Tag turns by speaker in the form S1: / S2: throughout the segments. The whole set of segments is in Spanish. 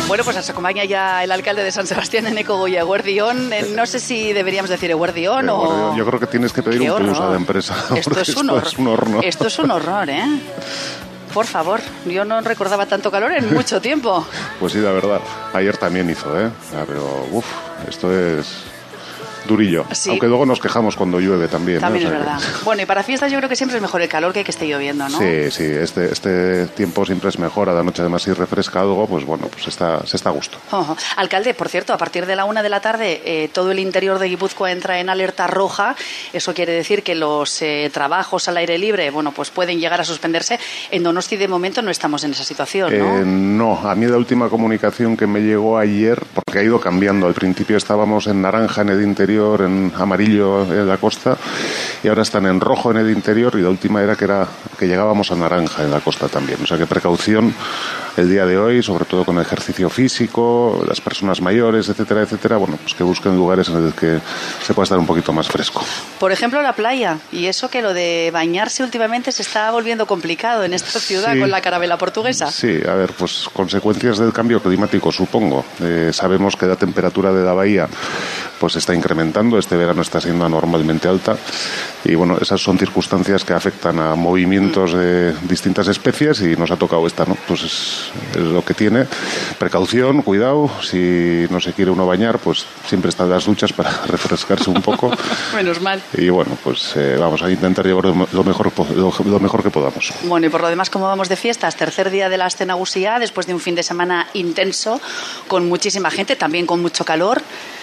S1: Bueno, pues nos acompaña ya el alcalde de San Sebastián, Eneko Goya. Eguerdión. No sé si deberíamos decir Eguerdión o...
S2: Yo creo que tienes que pedir un plus a la empresa.
S1: Esto es un horror. Esto es un horror, ¿eh? Por favor, yo no recordaba tanto calor en mucho tiempo.
S2: Pues sí, la verdad. Ayer también hizo, ¿eh? Pero, esto es... durillo, sí. Aunque luego nos quejamos cuando llueve también.
S1: También es verdad. Bueno, y para fiestas yo creo que siempre es mejor el calor que esté lloviendo, ¿no?
S2: Sí, este tiempo siempre es mejor. A la noche además si refresca algo, pues bueno, pues se está a gusto.
S1: Alcalde, por cierto, a partir de la 1 de la tarde todo el interior de Guipúzcoa entra en alerta roja. Eso quiere decir que los trabajos al aire libre, bueno, pues pueden llegar a suspenderse. En Donosti de momento no estamos en esa situación, ¿no?
S2: No, a mí la última comunicación que me llegó ayer, porque ha ido cambiando. Al principio estábamos en naranja en el interior, en amarillo en la costa, y ahora están en rojo en el interior, y la última era que llegábamos a naranja en la costa también. O sea que precaución el día de hoy, sobre todo con el ejercicio físico, las personas mayores, etcétera, etcétera, bueno, pues que busquen lugares en los que se pueda estar un poquito más fresco.
S1: Por ejemplo, la playa, y eso que lo de bañarse últimamente se está volviendo complicado en esta ciudad, sí, con la carabela portuguesa.
S2: Sí, a ver, pues consecuencias del cambio climático, supongo. Sabemos que la temperatura de la bahía pues está incrementando, este verano está siendo anormalmente alta, y bueno, esas son circunstancias que afectan a movimientos de distintas especies, y nos ha tocado esta, ¿no? Pues es lo que tiene. Precaución, cuidado, si no se quiere uno bañar, pues siempre están las duchas para refrescarse un poco.
S1: Menos mal.
S2: Y bueno, pues vamos a intentar llevar lo mejor que podamos.
S1: Bueno, y por lo demás, ¿cómo vamos de fiestas? Tercer día de la Aste Nagusia, después de un fin de semana intenso, con muchísima gente, también con mucho calor,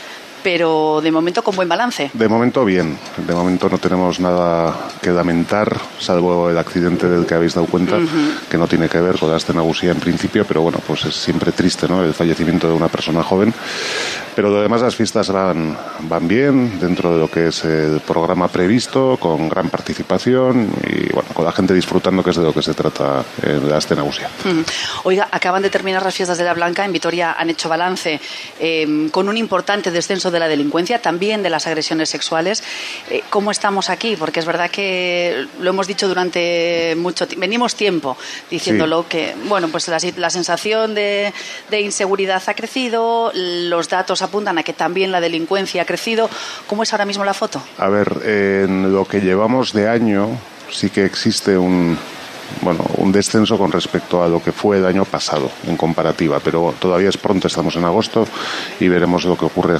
S1: pero de momento con buen balance.
S2: De momento bien, de momento no tenemos nada que lamentar, salvo el accidente del que habéis dado cuenta, que no tiene que ver con la Aste Nagusia en principio, pero bueno, pues es siempre triste, ¿no?, el fallecimiento de una persona joven. Pero lo demás, las fiestas van bien, dentro de lo que es el programa previsto, con gran participación y bueno, con la gente disfrutando, que es de lo que se trata en la Aste Nagusia.
S1: Oiga, acaban de terminar las fiestas de la Blanca, en Vitoria han hecho balance con un importante descenso de la delincuencia, también de las agresiones sexuales. ¿Cómo estamos aquí? Porque es verdad que lo hemos dicho durante mucho tiempo, venimos tiempo diciéndolo, sí, que bueno, pues la sensación de inseguridad ha crecido, los datos apuntan a que también la delincuencia ha crecido. ¿Cómo es ahora mismo la foto?
S2: A ver, en lo que llevamos de año sí que existe un descenso con respecto a lo que fue el año pasado en comparativa, pero todavía es pronto, estamos en agosto y veremos lo que ocurre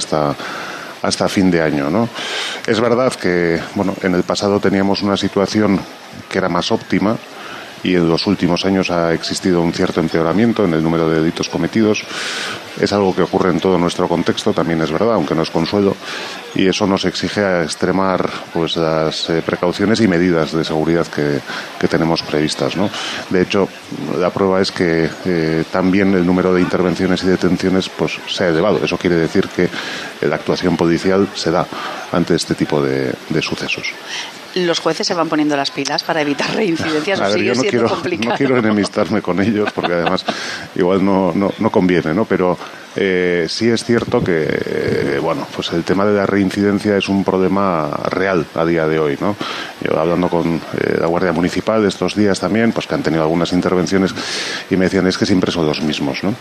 S2: hasta fin de año, ¿no? Es verdad que en el pasado teníamos una situación que era más óptima, y en los últimos años ha existido un cierto empeoramiento en el número de delitos cometidos. Es algo que ocurre en todo nuestro contexto, también es verdad, aunque no es consuelo, y eso nos exige a extremar pues las precauciones y medidas de seguridad que tenemos previstas, ¿no? De hecho, la prueba es que también el número de intervenciones y detenciones pues se ha elevado. Eso quiere decir que la actuación policial se da ante este tipo de sucesos.
S1: ¿Los jueces se van poniendo las pilas para evitar reincidencias?
S2: A ver, yo no quiero enemistarme con ellos, porque además igual no conviene, ¿no? Pero sí es cierto que pues el tema de la reincidencia es un problema real a día de hoy, ¿no? Yo hablando con la Guardia Municipal estos días también, pues que han tenido algunas intervenciones y me decían, es que siempre son los mismos, ¿no?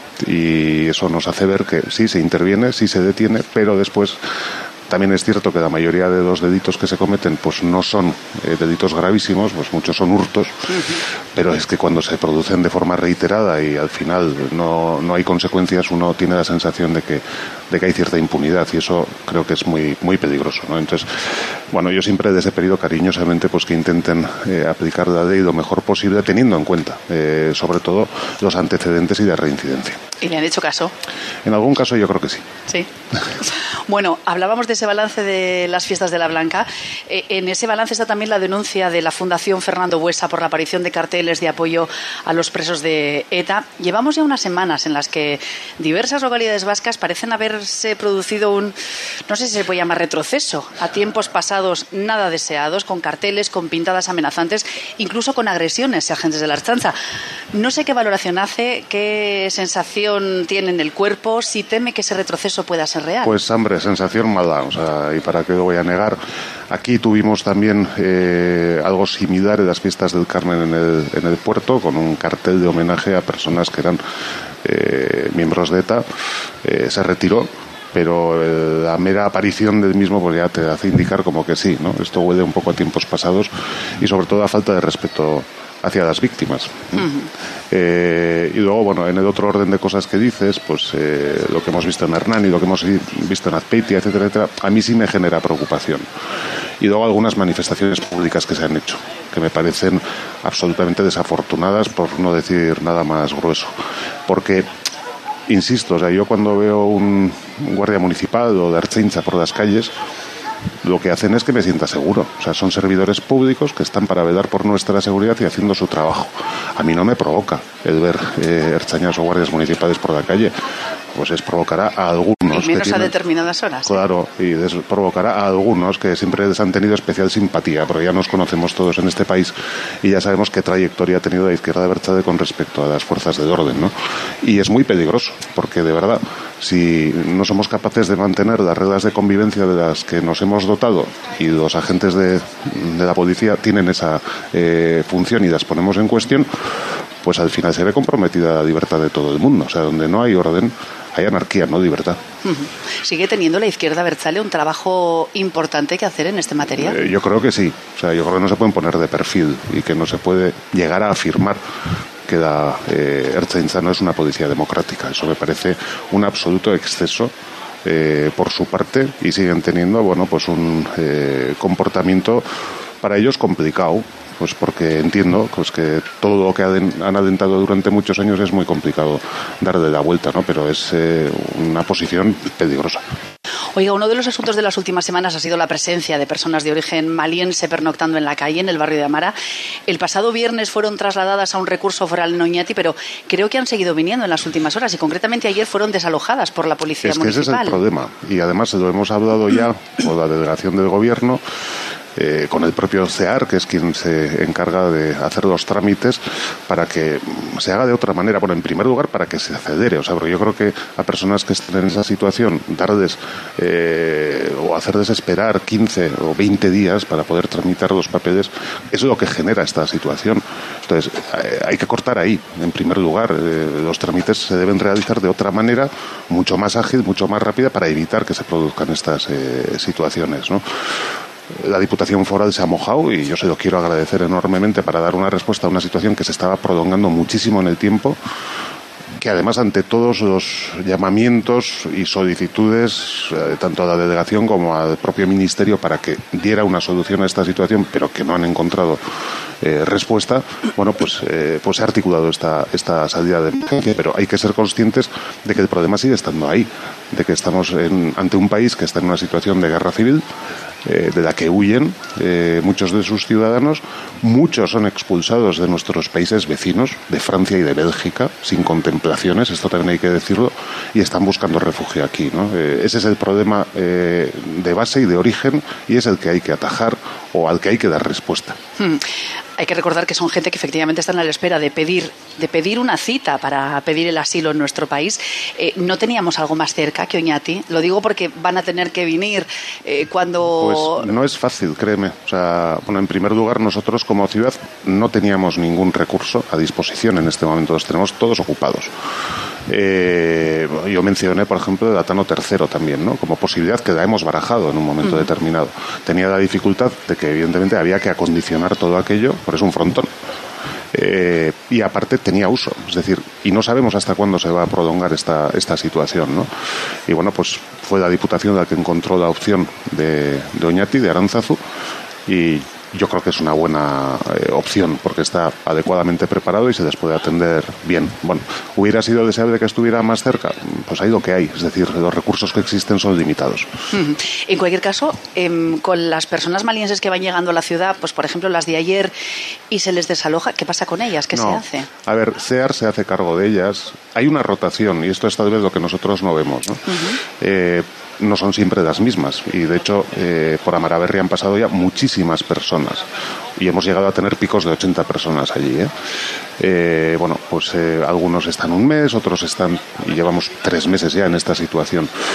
S2: Y eso nos hace ver que sí se interviene, sí se detiene, pero después también es cierto que la mayoría de los delitos que se cometen pues no son delitos gravísimos, pues muchos son hurtos, pero es que cuando se producen de forma reiterada y al final no hay consecuencias, uno tiene la sensación de que hay cierta impunidad, y eso creo que es muy, muy peligroso, ¿no? Entonces, yo siempre les he pedido cariñosamente pues que intenten aplicar la ley lo mejor posible, teniendo en cuenta sobre todo los antecedentes y la reincidencia.
S1: ¿Y le han hecho caso?
S2: En algún caso yo creo que sí.
S1: Sí. Bueno, hablábamos de ese balance de las fiestas de la Blanca. En ese balance está también la denuncia de la Fundación Fernando Buesa por la aparición de carteles de apoyo a los presos de ETA. Llevamos ya unas semanas en las que diversas localidades vascas parecen haberse producido no sé si se puede llamar retroceso, a tiempos pasados nada deseados, con carteles, con pintadas amenazantes, incluso con agresiones a agentes de la Ertzaintza. No sé qué valoración hace, qué sensación tiene en el cuerpo, si teme que ese retroceso pueda ser real.
S2: Pues, hombre, sensación mala, y para qué lo voy a negar. Aquí tuvimos también algo similar en las fiestas del Carmen en el puerto, con un cartel de homenaje a personas que eran miembros de ETA, se retiró, pero la mera aparición del mismo pues ya te hace indicar como que sí, ¿no? Esto huele un poco a tiempos pasados y sobre todo a falta de respeto hacia las víctimas. Y luego, bueno, en el otro orden de cosas que dices, pues lo que hemos visto en Hernani, lo que hemos visto en Azpeitia, etcétera, etcétera, a mí sí me genera preocupación. Y luego algunas manifestaciones públicas que se han hecho, que me parecen absolutamente desafortunadas, por no decir nada más grueso. Porque, insisto, o sea, yo cuando veo un guardia municipal o de Ertzaintza por las calles, lo que hacen es que me sienta seguro. O sea, son servidores públicos que están para velar por nuestra seguridad y haciendo su trabajo. A mí no me provoca el ver ertzainas o guardias municipales por la calle. Pues provocará a algunos.
S1: Y menos a determinadas horas.
S2: Claro, y provocará a algunos que siempre les han tenido especial simpatía, porque ya nos conocemos todos en este país y ya sabemos qué trayectoria ha tenido la izquierda abertzale con respecto a las fuerzas del orden, ¿no? Y es muy peligroso, porque de verdad, si no somos capaces de mantener las reglas de convivencia de las que nos hemos dotado y los agentes de la policía tienen esa función y las ponemos en cuestión, pues al final se ve comprometida la libertad de todo el mundo. O sea, donde no hay orden, hay anarquía, no libertad.
S1: ¿Sigue teniendo la izquierda abertzale un trabajo importante que hacer en este material?
S2: Yo creo que sí. O sea, yo creo que no se pueden poner de perfil y que no se puede llegar a afirmar que la Ertzaintza no es una policía democrática. Eso me parece un absoluto exceso por su parte, y siguen teniendo, bueno, pues un comportamiento para ellos complicado. Pues porque entiendo pues que todo lo que han alentado durante muchos años es muy complicado darle la vuelta, ¿no? Pero es una posición peligrosa.
S1: Oiga, uno de los asuntos de las últimas semanas ha sido la presencia de personas de origen maliense pernoctando en la calle, en el barrio de Amara. El pasado viernes fueron trasladadas a un recurso foral en Oñati, pero creo que han seguido viniendo en las últimas horas y concretamente ayer fueron desalojadas por la policía municipal.
S2: Ese es el problema, y además lo hemos hablado ya con la delegación del gobierno, con el propio CEAR, que es quien se encarga de hacer los trámites para que se haga de otra manera. Bueno, en primer lugar, para que se acelere. O sea, porque yo creo que a personas que estén en esa situación, darles o hacerles esperar 15 o 20 días para poder tramitar los papeles, eso es lo que genera esta situación. Entonces, hay que cortar ahí, en primer lugar. Los trámites se deben realizar de otra manera, mucho más ágil, mucho más rápida, para evitar que se produzcan estas situaciones, ¿no? La Diputación Foral se ha mojado y yo se lo quiero agradecer enormemente para dar una respuesta a una situación que se estaba prolongando muchísimo en el tiempo, que además ante todos los llamamientos y solicitudes, tanto a la delegación como al propio ministerio para que diera una solución a esta situación, pero que no han encontrado respuesta, bueno, pues se ha articulado esta salida de emergencia, pero hay que ser conscientes de que el problema sigue estando ahí, de que estamos ante un país que está en una situación de guerra civil, de la que huyen muchos de sus ciudadanos. Muchos son expulsados de nuestros países vecinos, de Francia y de Bélgica, sin contemplaciones, esto también hay que decirlo, y están buscando refugio aquí, ¿no? Ese es el problema de base y de origen, y es el que hay que atajar o al que hay que dar respuesta.
S1: Hay que recordar que son gente que efectivamente están a la espera de pedir una cita para pedir el asilo en nuestro país. ¿No teníamos algo más cerca que Oñati? Lo digo porque van a tener que venir cuando...
S2: Pues no es fácil, créeme. O sea, bueno, en primer lugar, nosotros como ciudad no teníamos ningún recurso a disposición en este momento. Los tenemos todos ocupados. Yo mencioné, por ejemplo, el Atano III también, ¿no? Como posibilidad, que la hemos barajado en un momento determinado. Tenía la dificultad de que evidentemente había que acondicionar todo aquello, por eso un frontón. Y aparte tenía uso, es decir, y no sabemos hasta cuándo se va a prolongar esta situación, ¿no? Y bueno, pues fue la Diputación la que encontró la opción de Oñati, de Aránzazu, y yo creo que es una buena opción porque está adecuadamente preparado y se les puede atender bien. Bueno, ¿hubiera sido deseable que estuviera más cerca? Pues hay lo que hay, es decir, los recursos que existen son limitados.
S1: En cualquier caso, con las personas malienses que van llegando a la ciudad, pues por ejemplo las de ayer, y se les desaloja, ¿qué pasa con ellas? ¿Qué se hace?
S2: A ver, CEAR se hace cargo de ellas. Hay una rotación y esto es tal vez lo que nosotros no vemos, ¿no? No son siempre las mismas y de hecho por Amaraberri han pasado ya muchísimas personas y hemos llegado a tener picos de 80 personas allí, bueno, pues algunos están un mes, otros están y llevamos 3 meses ya en esta situación.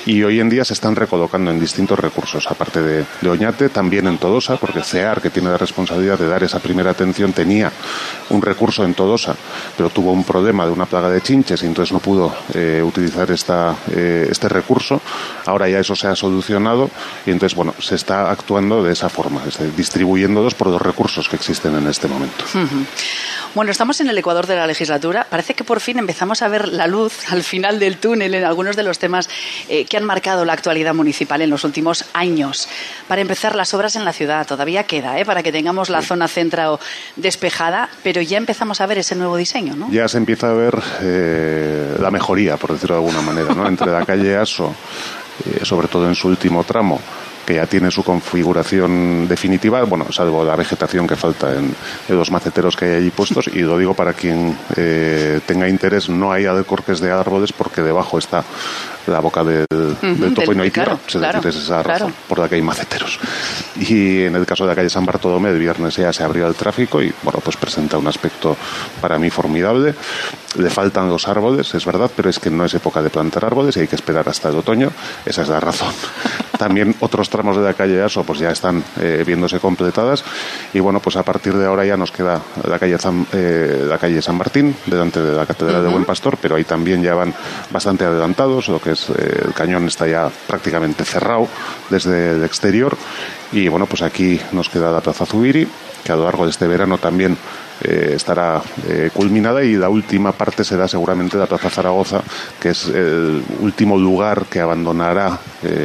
S2: y hoy en día se están recolocando en distintos recursos, aparte de Oñate, también en Todosa, porque CEAR, que tiene la responsabilidad de dar esa primera atención, tenía un recurso en Todosa, pero tuvo un problema de una plaga de chinches y entonces no pudo utilizar este recurso. Ahora ya eso se ha solucionado y entonces, bueno, se está actuando de esa forma, distribuyéndolos por los recursos que existen en este momento.
S1: Bueno, estamos en el ecuador de la legislatura. Parece que por fin empezamos a ver la luz al final del túnel en algunos de los temas que han marcado la actualidad municipal en los últimos años. Para empezar, las obras en la ciudad todavía queda, para que tengamos la zona centro despejada, pero ya empezamos a ver ese nuevo diseño, ¿no?
S2: Ya se empieza a ver la mejoría, por decirlo de alguna manera, ¿no? Entre la calle Aso, sobre todo en su último tramo, que ya tiene su configuración definitiva, bueno, salvo la vegetación que falta en los maceteros que hay allí puestos, y lo digo para quien tenga interés, no hay alcorques de árboles porque debajo está la boca del topo y no hay tierra,
S1: claro,
S2: es esa razón por la que hay maceteros. Y en el caso de la calle San Bartolomé, el viernes ya se abrió el tráfico y, bueno, pues presenta un aspecto para mí formidable. Le faltan los árboles, es verdad, pero es que no es época de plantar árboles y hay que esperar hasta el otoño, esa es la razón. También otros tramos de la calle Aso pues ya están viéndose completadas y, bueno, pues a partir de ahora ya nos queda la calle San Martín, delante de la Catedral de Buen Pastor, pero ahí también ya van bastante adelantados, lo que es el cañón está ya prácticamente cerrado desde el exterior y, bueno, pues aquí nos queda la Plaza Zubiri, que a lo largo de este verano también estará culminada, y la última parte será seguramente la Plaza Zaragoza, que es el último lugar que abandonarán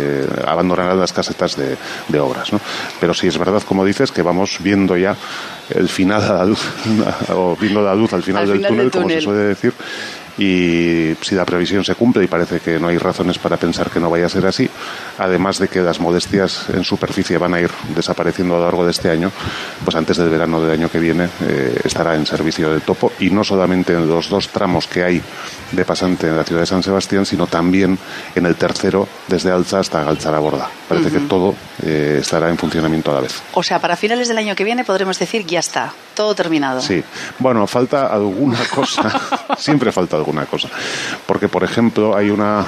S2: las casetas de obras, ¿no? Pero sí es verdad, como dices, que vamos viendo ya el final a la luz, o viendo la luz al final del túnel, como se suele decir. Y si la previsión se cumple, y parece que no hay razones para pensar que no vaya a ser así, además de que las molestias en superficie van a ir desapareciendo a lo largo de este año, pues antes del verano del año que viene estará en servicio del topo, y no solamente en los 2 tramos que hay de pasante en la ciudad de San Sebastián, sino también en el tercero desde Alza hasta Galtzaraborda. Parece que todo estará en funcionamiento a la vez.
S1: O sea, para finales del año que viene podremos decir ya está, todo terminado.
S2: Sí, bueno, falta alguna cosa, siempre falta alguna cosa, porque por ejemplo hay una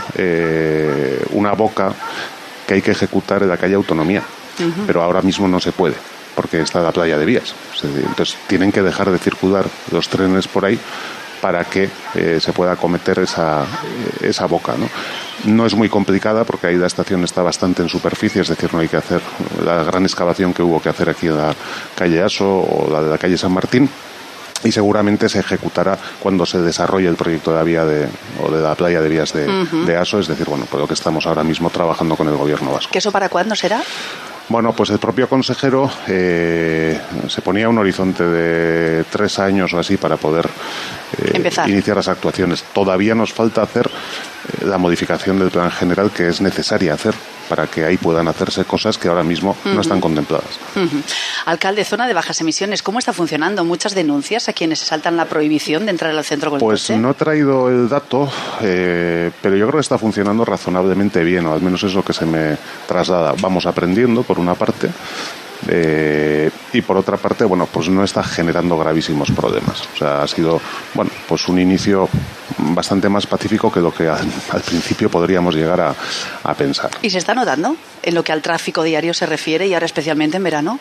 S2: boca que hay que ejecutar en la calle Autonomía, pero ahora mismo no se puede porque está la playa de Vías, entonces tienen que dejar de circular los trenes por ahí para que se pueda acometer esa boca, ¿no? No es muy complicada porque ahí la estación está bastante en superficie, es decir, no hay que hacer la gran excavación que hubo que hacer aquí en la calle Aso o la de la calle San Martín, y seguramente se ejecutará cuando se desarrolle el proyecto de la vía de la playa de Vías de Aso, es decir, bueno, por lo que estamos ahora mismo trabajando con el gobierno vasco.
S1: ¿Que eso para cuándo será?
S2: Bueno, pues el propio consejero se ponía un horizonte de 3 años o así para poder iniciar las actuaciones. Todavía nos falta hacer la modificación del plan general que es necesaria hacer para que ahí puedan hacerse cosas que ahora mismo no están contempladas.
S1: Alcalde, zona de bajas emisiones, ¿cómo está funcionando? ¿Muchas denuncias a quienes se saltan la prohibición de entrar al centro con el coche?
S2: Pues no he traído el dato, pero yo creo que está funcionando razonablemente bien, o al menos es lo que se me traslada. Vamos aprendiendo, por una parte, y por otra parte, bueno, pues no está generando gravísimos problemas. O sea, ha sido, bueno, pues un inicio bastante más pacífico que lo que al principio podríamos llegar a pensar.
S1: ¿Y se está notando en lo que al tráfico diario se refiere, y ahora especialmente en verano?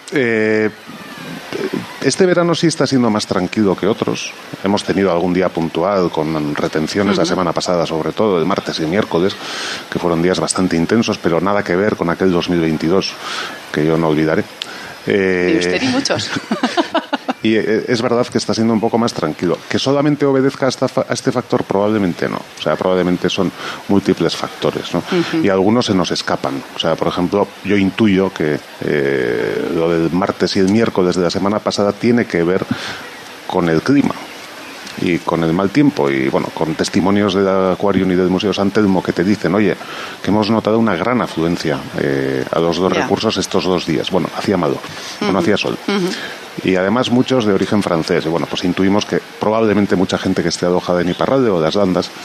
S2: Este verano sí está siendo más tranquilo que otros. Hemos tenido algún día puntual con retenciones la semana pasada, sobre todo el martes y miércoles, que fueron días bastante intensos, pero nada que ver con aquel 2022 que yo no olvidaré.
S1: Y usted y muchos.
S2: Y es verdad que está siendo un poco más tranquilo. ¿Que solamente obedezca a este factor? Probablemente no. O sea, probablemente son múltiples factores, ¿no? Y algunos se nos escapan. O sea, por ejemplo, yo intuyo que lo del martes y el miércoles de la semana pasada tiene que ver con el clima y con el mal tiempo, y bueno, con testimonios del Aquarium y del Museo San Telmo que te dicen, oye, que hemos notado una gran afluencia a los 2 recursos estos 2 días. Bueno, hacía malo, no hacía sol. Y además muchos de origen francés. Y bueno, pues intuimos que probablemente mucha gente que esté alojada en Iparralde o las Landas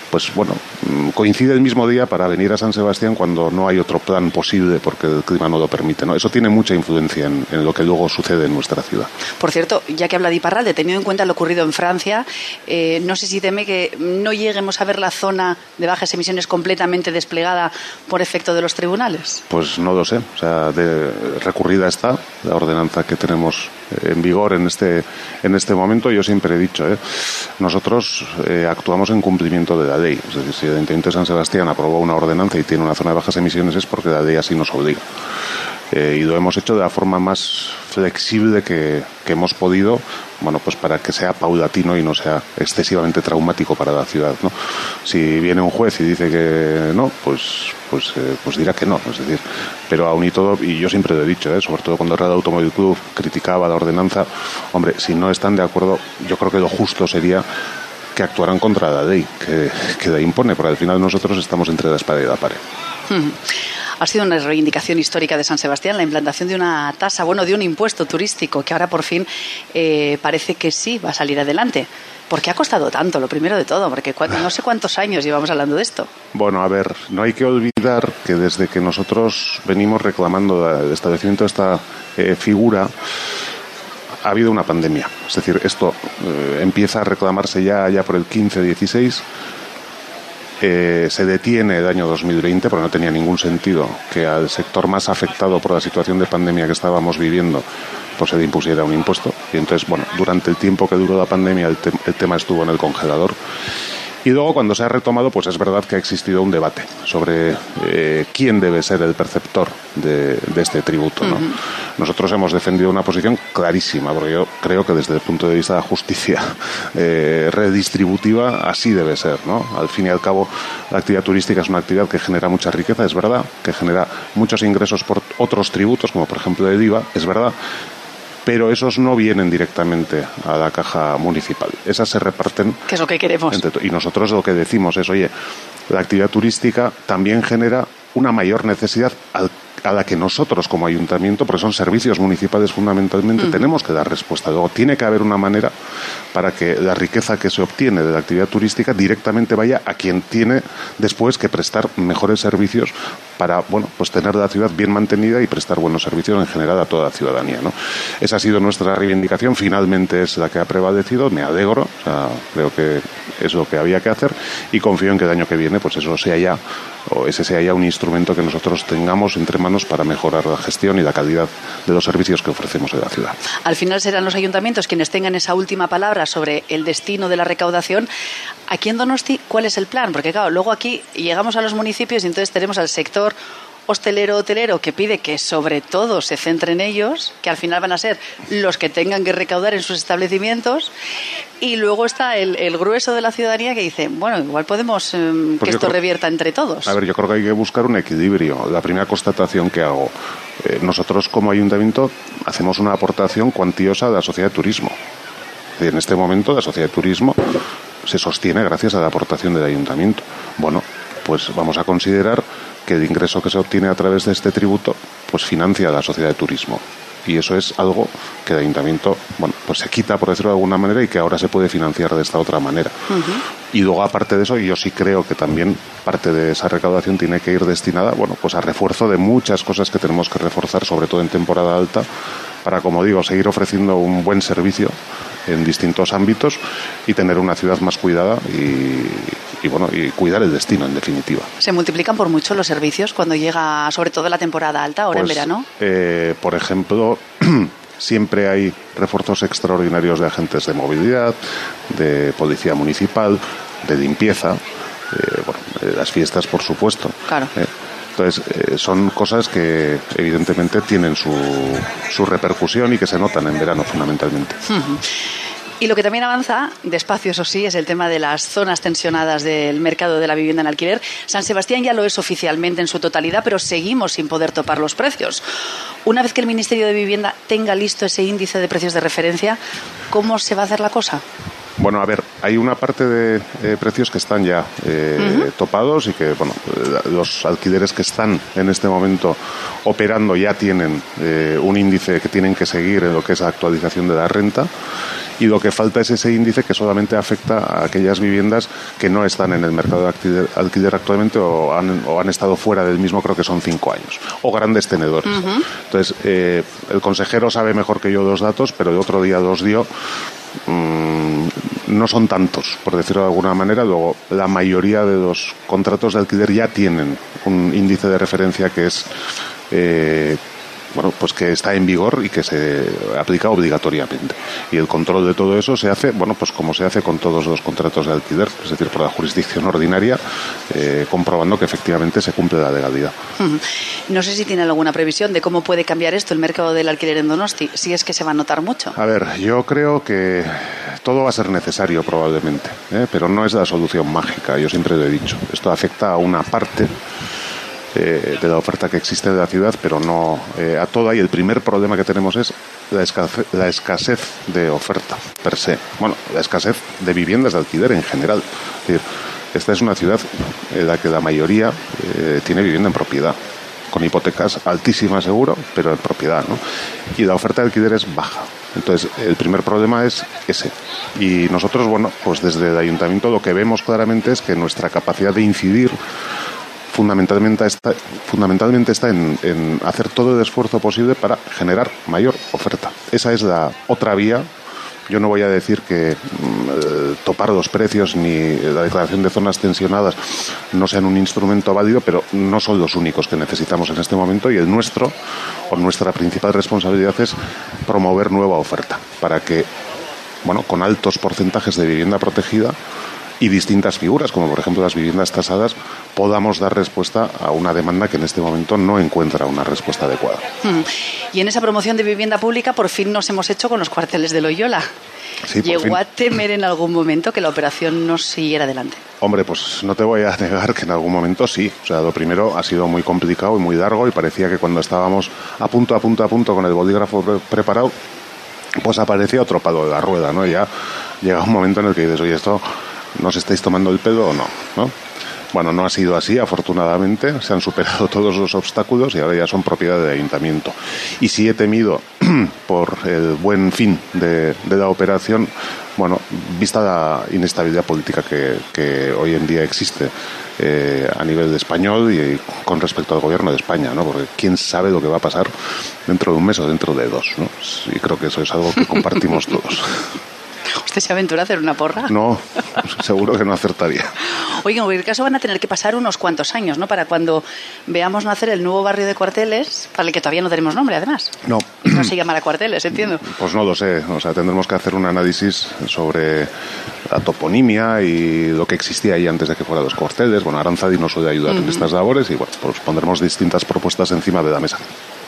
S2: pues bueno, coincide el mismo día para venir a San Sebastián cuando no hay otro plan posible porque el clima no lo permite, ¿no? Eso tiene mucha influencia en lo que luego sucede en nuestra ciudad.
S1: Por cierto, ya que habla de Iparralde, teniendo en cuenta lo ocurrido en Francia, no sé si teme que no lleguemos a ver la zona de bajas emisiones completamente desplegada por efecto de los tribunales.
S2: Pues no lo sé, o sea, recurrida está la ordenanza que tenemos en vigor en este momento. Yo siempre he dicho, nosotros actuamos en cumplimiento de la ley. Es decir, si el Ayuntamiento de San Sebastián aprobó una ordenanza y tiene una zona de bajas emisiones es porque la ley así nos obliga. Y lo hemos hecho de la forma más flexible que hemos podido, bueno, pues para que sea paulatino y no sea excesivamente traumático para la ciudad, ¿no? Si viene un juez y dice que no, pues dirá que no, es decir, pero aún y todo, y yo siempre lo he dicho, sobre todo cuando el Real Automóvil Club criticaba la ordenanza, hombre, si no están de acuerdo, yo creo que lo justo sería que actuaran contra la ley que la impone, porque al final nosotros estamos entre la espada y la pared.
S1: Ha sido una reivindicación histórica de San Sebastián la implantación de una tasa, de un impuesto turístico que ahora por fin parece que sí va a salir adelante. ¿Por qué ha costado tanto? Lo primero de todo, porque no sé cuántos años llevamos hablando de esto. Bueno,
S2: a ver, no hay que olvidar que desde que nosotros venimos reclamando el establecimiento de esta figura, ha habido una pandemia. Es decir, esto empieza a reclamarse ya por el 15-16. Se detiene el año 2020 porque no tenía ningún sentido que al sector más afectado por la situación de pandemia que estábamos viviendo pues se le impusiera un impuesto. Y entonces, bueno, durante el tiempo que duró la pandemia el tema estuvo en el congelador. Y luego, cuando se ha retomado, pues es verdad que ha existido un debate sobre quién debe ser el perceptor de este tributo, ¿no? Uh-huh. Nosotros hemos defendido una posición clarísima, porque yo creo que desde el punto de vista de la justicia redistributiva así debe ser, ¿no? Al fin y al cabo, la actividad turística es una actividad que genera mucha riqueza, es verdad, que genera muchos ingresos por otros tributos, como por ejemplo el IVA, es verdad, pero esos no vienen directamente a la caja municipal. Esas se reparten...
S1: ¿Qué es lo que queremos?
S2: Y nosotros lo que decimos es, oye, la actividad turística también genera una mayor necesidad a la que nosotros como ayuntamiento, porque son servicios municipales fundamentalmente, tenemos que dar respuesta. Luego tiene que haber una manera para que la riqueza que se obtiene de la actividad turística directamente vaya a quien tiene después que prestar mejores servicios para, bueno, pues tener la ciudad bien mantenida y prestar buenos servicios en general a toda la ciudadanía, ¿no? Esa ha sido nuestra reivindicación, finalmente es la que ha prevalecido, me alegro, o sea, creo que es lo que había que hacer y confío en que el año que viene pues eso sea ya, o ese sea ya un instrumento que nosotros tengamos entre manos para mejorar la gestión y la calidad de los servicios que ofrecemos en la ciudad.
S1: Al final serán los ayuntamientos quienes tengan esa última palabra sobre el destino de la recaudación. Aquí en Donosti, ¿cuál es el plan? Porque claro, luego aquí llegamos a los municipios y entonces tenemos al sector hotelero que pide que sobre todo se centre en ellos, que al final van a ser los que tengan que recaudar en sus establecimientos, y luego está el grueso de la ciudadanía que dice, bueno, igual podemos que esto revierta entre todos.
S2: A ver, yo creo que hay que buscar un equilibrio. La primera constatación que hago, nosotros como ayuntamiento hacemos una aportación cuantiosa a la sociedad de turismo. En este momento la sociedad de turismo se sostiene gracias a la aportación del ayuntamiento. Bueno, pues vamos a considerar que el ingreso que se obtiene a través de este tributo pues financia a la sociedad de turismo. Y eso es algo que el ayuntamiento, bueno, pues se quita, por decirlo de alguna manera, y que ahora se puede financiar de esta otra manera. Y luego, aparte de eso, yo sí creo que también parte de esa recaudación tiene que ir destinada, bueno, pues a refuerzo de muchas cosas que tenemos que reforzar, sobre todo en temporada alta, para, como digo, seguir ofreciendo un buen servicio en distintos ámbitos y tener una ciudad más cuidada y cuidar el destino, en definitiva.
S1: ¿Se multiplican por mucho los servicios cuando llega, sobre todo la temporada alta, ahora
S2: pues,
S1: en verano?
S2: Por ejemplo, siempre hay refuerzos extraordinarios de agentes de movilidad, de policía municipal, de limpieza, las fiestas, por supuesto.
S1: Claro.
S2: Entonces, son cosas que evidentemente tienen su repercusión y que se notan en verano fundamentalmente.
S1: Y lo que también avanza, despacio eso sí, es el tema de las zonas tensionadas del mercado de la vivienda en alquiler. San Sebastián ya lo es oficialmente en su totalidad, pero seguimos sin poder topar los precios. Una vez que el Ministerio de Vivienda tenga listo ese índice de precios de referencia, ¿cómo se va a hacer la cosa?
S2: Bueno, a ver, hay una parte de precios que están ya topados y que, bueno, los alquileres que están en este momento operando ya tienen un índice que tienen que seguir en lo que es la actualización de la renta. y lo que falta es ese índice que solamente afecta a aquellas viviendas que no están en el mercado de alquiler actualmente o han estado fuera del mismo, creo que son 5 años, o grandes tenedores. Entonces, el consejero sabe mejor que yo los datos, pero el otro día los dio. No son tantos, por decirlo de alguna manera. Luego, la mayoría de los contratos de alquiler ya tienen un índice de referencia que es pues que está en vigor y que se aplica obligatoriamente. Y el control de todo eso se hace, pues como se hace con todos los contratos de alquiler, es decir, por la jurisdicción ordinaria, comprobando que efectivamente se cumple la legalidad.
S1: No sé si tiene alguna previsión de cómo puede cambiar esto el mercado del alquiler en Donosti, si es que se va a notar mucho.
S2: A ver, yo creo que todo va a ser necesario probablemente, pero no es la solución mágica, yo siempre lo he dicho. Esto afecta a una parte de la oferta que existe de la ciudad, pero no a toda, y el primer problema que tenemos es la escasez de oferta per se. La escasez de viviendas de alquiler en general. Es decir, esta es una ciudad en la que la mayoría tiene vivienda en propiedad, con hipotecas altísimas seguro, pero en propiedad, ¿no? Y la oferta de alquiler es baja. Entonces, el primer problema es ese. Y nosotros, pues desde el ayuntamiento lo que vemos claramente es que nuestra capacidad de incidir fundamentalmente está en hacer todo el esfuerzo posible para generar mayor oferta. Esa es la otra vía. Yo no voy a decir que topar los precios ni la declaración de zonas tensionadas no sean un instrumento válido, pero no son los únicos que necesitamos en este momento, y el nuestro, o nuestra principal responsabilidad, es promover nueva oferta para que, con altos porcentajes de vivienda protegida y distintas figuras, como por ejemplo las viviendas tasadas, podamos dar respuesta a una demanda que en este momento no encuentra una respuesta adecuada.
S1: Y en esa promoción de vivienda pública por fin nos hemos hecho con los cuarteles de Loyola.
S2: Sí,
S1: ¿Llegó a temer en algún momento que la operación no siguiera adelante?
S2: Hombre, pues no te voy a negar que en algún momento sí. O sea, lo primero ha sido muy complicado y muy largo, y parecía que cuando estábamos a punto con el bolígrafo preparado, pues aparecía otro palo de la rueda, ¿no? Y ya llega un momento en el que dices, oye, esto ¿nos estáis tomando el pelo o no? Bueno, no ha sido así, afortunadamente. Se han superado todos los obstáculos y ahora ya son propiedad del ayuntamiento. Y sí he temido por el buen fin de la operación, vista la inestabilidad política que hoy en día existe a nivel español y con respecto al gobierno de España, ¿no? Porque quién sabe lo que va a pasar dentro de un mes o dentro de 2, ¿no? Y creo que eso es algo que compartimos todos.
S1: ¿Usted se aventura a hacer una porra?
S2: No, seguro que no acertaría.
S1: Oigan, en cualquier caso van a tener que pasar unos cuantos años, ¿no? Para cuando veamos nacer el nuevo barrio de Cuarteles, para el que todavía no tenemos nombre, además.
S2: No.
S1: No se llamará Cuarteles, entiendo.
S2: Pues no lo sé. O sea, tendremos que hacer un análisis sobre la toponimia y lo que existía ahí antes de que fuera los Cuarteles. Aranzadi nos suele ayudar en estas labores y, pues pondremos distintas propuestas encima de la mesa.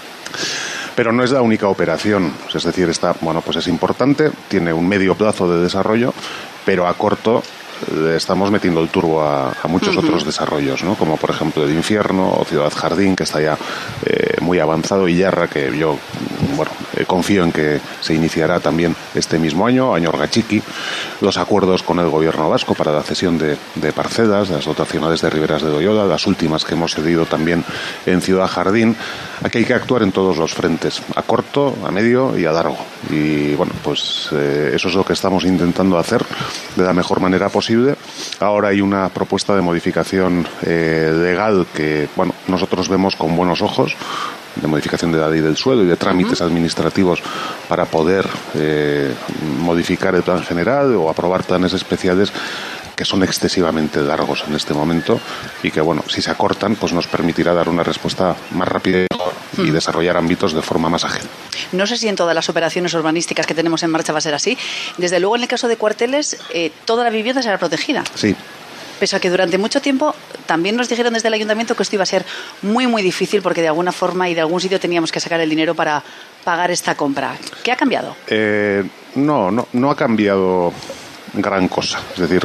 S2: Pero no es la única operación, es decir, pues es importante, tiene un medio plazo de desarrollo, pero a corto le estamos metiendo el turbo a muchos otros desarrollos, ¿no? Como por ejemplo el Infierno o Ciudad Jardín, que está ya muy avanzado, y Yarra, que yo confío en que se iniciará también este mismo año, Orgachiqui, los acuerdos con el gobierno vasco para la cesión de parcelas, las dotacionales de Riberas de Loyola, las últimas que hemos cedido también en Ciudad Jardín. Aquí hay que actuar en todos los frentes, a corto, a medio y a largo. Y eso es lo que estamos intentando hacer de la mejor manera posible. Ahora hay una propuesta de modificación legal que nosotros vemos con buenos ojos, de modificación de la ley del suelo y de trámites administrativos para poder modificar el plan general o aprobar planes especiales que son excesivamente largos en este momento y que, si se acortan, pues nos permitirá dar una respuesta más rápida y desarrollar ámbitos de forma más ágil.
S1: No sé si en todas las operaciones urbanísticas que tenemos en marcha va a ser así. Desde luego, en el caso de Cuarteles, toda la vivienda será protegida.
S2: Sí.
S1: Pese a que durante mucho tiempo también nos dijeron desde el ayuntamiento que esto iba a ser muy, muy difícil porque de alguna forma y de algún sitio teníamos que sacar el dinero para pagar esta compra. ¿Qué ha cambiado?
S2: No ha cambiado gran cosa. Es decir,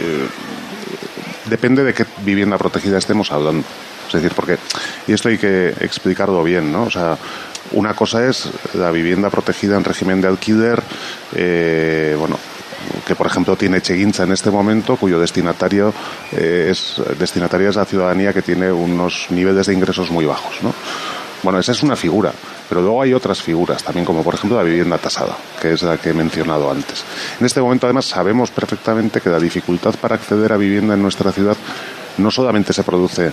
S2: depende de qué vivienda protegida estemos hablando. Es decir, y esto hay que explicarlo bien, ¿no? O sea, una cosa es la vivienda protegida en régimen de alquiler, que por ejemplo tiene Etxegintza en este momento, cuyo destinataria es la ciudadanía que tiene unos niveles de ingresos muy bajos, ¿no? Esa es una figura. Pero luego hay otras figuras también, como por ejemplo la vivienda tasada, que es la que he mencionado antes. En este momento, además, sabemos perfectamente que la dificultad para acceder a vivienda en nuestra ciudad no solamente se produce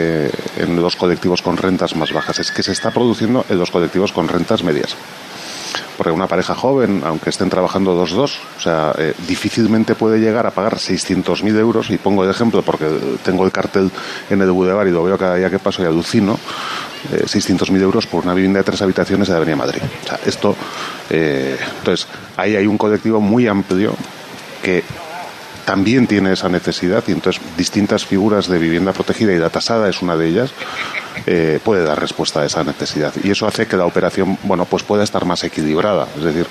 S2: en los colectivos con rentas más bajas, es que se está produciendo en los colectivos con rentas medias. Porque una pareja joven, aunque estén trabajando dos, o sea, difícilmente puede llegar a pagar 600.000 euros, y pongo el ejemplo porque tengo el cartel en el Boulevard y lo veo cada día que paso y alucino, 600.000 euros por una vivienda de 3 habitaciones de Avenida Madrid. O sea, esto, entonces, ahí hay un colectivo muy amplio que también tiene esa necesidad, y entonces distintas figuras de vivienda protegida, y la tasada es una de ellas, puede dar respuesta a esa necesidad, y eso hace que la operación, bueno, pues pueda estar más equilibrada, es decir,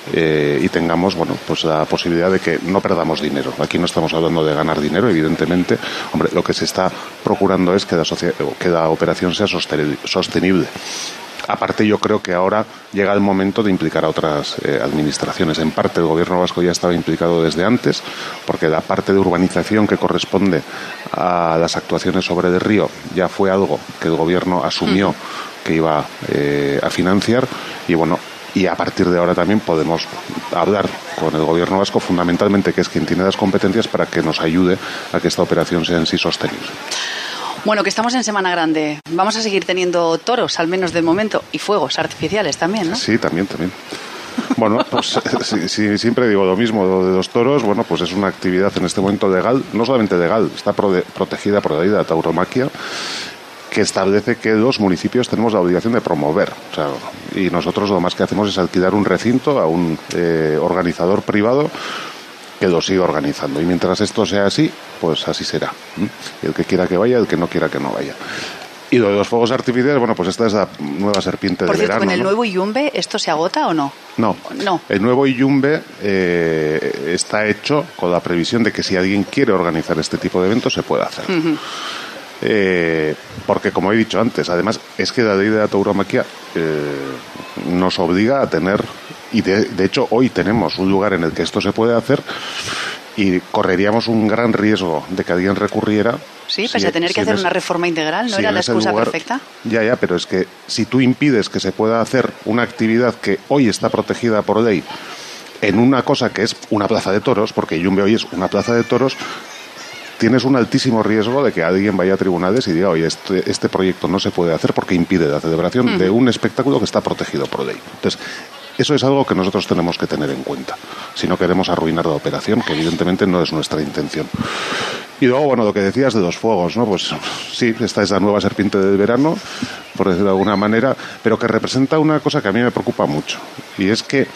S2: y tengamos, bueno, pues la posibilidad de que no perdamos dinero. Aquí no estamos hablando de ganar dinero, evidentemente. Hombre, lo que se está procurando es que la operación sea sostenible. Aparte, yo creo que ahora llega el momento de implicar a otras administraciones. En parte, el Gobierno vasco ya estaba implicado desde antes, porque la parte de urbanización que corresponde a las actuaciones sobre el río ya fue algo que el Gobierno asumió que iba a financiar, y bueno, y a partir de ahora también podemos hablar con el Gobierno vasco, fundamentalmente, que es quien tiene las competencias, para que nos ayude a que esta operación sea en sí sostenible.
S1: Bueno, que estamos en Semana Grande. Vamos a seguir teniendo toros, al menos de momento, y fuegos artificiales también, ¿no?
S2: Sí, también. Bueno, pues sí, siempre digo lo mismo, lo de los toros. Bueno, pues es una actividad en este momento legal, no solamente legal, está protegida por la ley de la tauromaquia, que establece que los municipios tenemos la obligación de promover. O sea, y nosotros lo más que hacemos es alquilar un recinto a un organizador privado que lo siga organizando. Y mientras esto sea así, pues así será. El que quiera que vaya, el que no quiera que no vaya. Y lo de los fuegos artificiales, bueno, pues esta es la nueva serpiente
S1: Por
S2: de
S1: cierto,
S2: verano.
S1: ¿con el nuevo Iyumbe esto se agota o no?
S2: No. El nuevo Iyumbe está hecho con la previsión de que si alguien quiere organizar este tipo de eventos, se puede hacer. Porque, como he dicho antes, además es que la ley de la tauromaquia nos obliga a tener, y de hecho hoy tenemos un lugar en el que esto se puede hacer, y correríamos un gran riesgo de que alguien recurriera.
S1: Sí, pese a tener que hacer una reforma integral, ¿no era la excusa perfecta?
S2: Ya, pero es que si tú impides que se pueda hacer una actividad que hoy está protegida por ley en una cosa que es una plaza de toros, porque Iyumbe hoy es una plaza de toros, tienes un altísimo riesgo de que alguien vaya a tribunales y diga, oye, este proyecto no se puede hacer porque impide la celebración de un espectáculo que está protegido por ley. Entonces, eso es algo que nosotros tenemos que tener en cuenta, si no queremos arruinar la operación, que evidentemente no es nuestra intención. Y luego, bueno, lo que decías de los fuegos, ¿no? Pues sí, esta es la nueva serpiente del verano, por decirlo de alguna manera, pero que representa una cosa que a mí me preocupa mucho, y es que,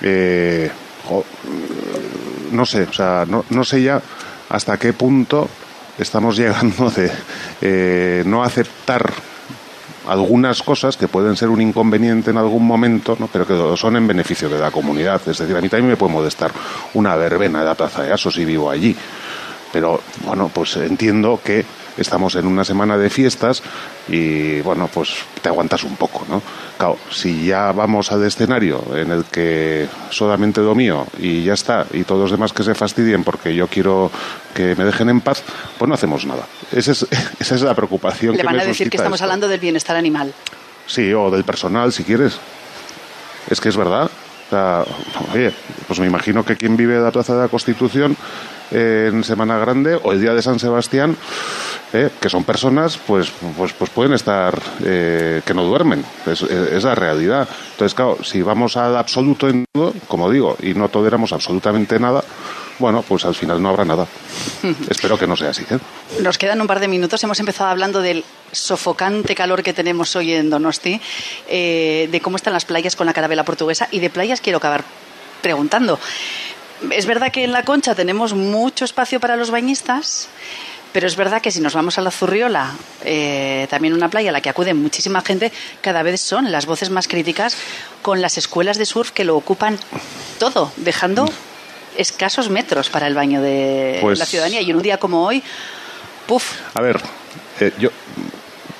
S2: no sé, o sea, no sé ya hasta qué punto estamos llegando de no aceptar algunas cosas que pueden ser un inconveniente en algún momento, ¿no? Pero que son en beneficio de la comunidad. Es decir, a mí también me puede molestar una verbena de la Plaza de Aso si vivo allí. Pero, bueno, pues entiendo que estamos en una semana de fiestas y, bueno, pues te aguantas un poco, ¿no? Claro, si ya vamos al escenario en el que solamente lo mío y ya está, y todos los demás que se fastidien porque yo quiero que me dejen en paz, pues no hacemos nada. Esa es la preocupación que me suscita.
S1: Le van a decir que estamos hablando del bienestar animal.
S2: Sí, o del personal, si quieres. Es que es verdad. O sea, oye, pues me imagino que quien vive en la Plaza de la Constitución en Semana Grande o el día de San Sebastián, que son personas, pues pueden estar que no duermen. Es la realidad. Entonces, claro, si vamos al absoluto en todo, como digo, y no toleramos absolutamente nada, bueno, pues al final no habrá nada. Espero que no sea así, ¿eh?
S1: Nos quedan un par de minutos. Hemos empezado hablando del sofocante calor que tenemos hoy en Donosti, de cómo están las playas con la carabela portuguesa, y de playas quiero acabar preguntando. Es verdad que en La Concha tenemos mucho espacio para los bañistas, pero es verdad que si nos vamos a la Zurriola, también una playa a la que acude muchísima gente, cada vez son las voces más críticas con las escuelas de surf que lo ocupan todo, dejando escasos metros para el baño de la ciudadanía. Y en un día como hoy, ¡puf!
S2: A ver, yo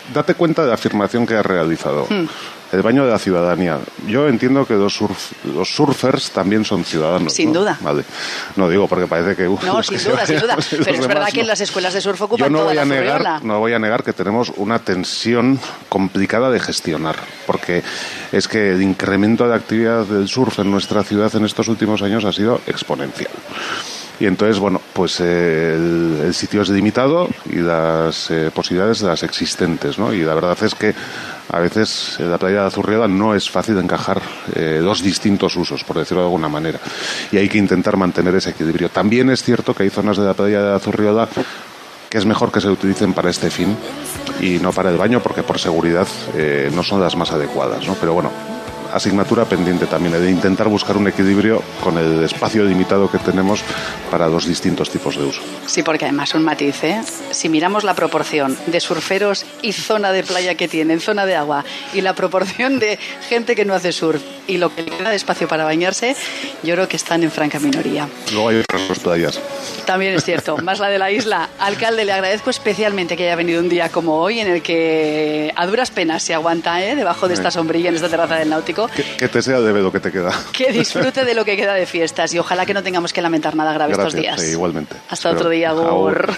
S2: date cuenta de la afirmación que has realizado. El baño de la ciudadanía. Yo entiendo que los surfers también son ciudadanos.
S1: Sin duda.
S2: Vale. No digo porque parece que...
S1: No, sin duda. Pero es verdad que en las escuelas de surf ocupan toda la zurriola.
S2: No voy a negar que tenemos una tensión complicada de gestionar, porque es que el incremento de actividad del surf en nuestra ciudad en estos últimos años ha sido exponencial. Y entonces, bueno, pues el sitio es limitado y las posibilidades las existentes, ¿no? Y la verdad es que a veces en la playa de Azurriola no es fácil encajar dos distintos usos, por decirlo de alguna manera. Y hay que intentar mantener ese equilibrio. También es cierto que hay zonas de la playa de Azurriola que es mejor que se utilicen para este fin y no para el baño, porque por seguridad no son las más adecuadas, ¿no? Pero bueno, asignatura pendiente también, de intentar buscar un equilibrio con el espacio limitado que tenemos para los distintos tipos de uso.
S1: Sí, porque además un matiz, ¿eh? Si miramos la proporción de surferos y zona de playa que tienen, zona de agua, y la proporción de gente que no hace surf y lo que le queda de espacio para bañarse, yo creo que están en franca minoría.
S2: Luego hay otras playas.
S1: También es cierto, más la de la isla. Alcalde, le agradezco especialmente que haya venido un día como hoy en el que a duras penas se aguanta, debajo de esta sombrilla en esta terraza del Náutico.
S2: Que te sea de lo que te queda.
S1: Que disfrute de lo que queda de fiestas y ojalá que no tengamos que lamentar nada grave. Gracias, estos días.
S2: Sí, igualmente.
S1: Hasta otro día, Agur.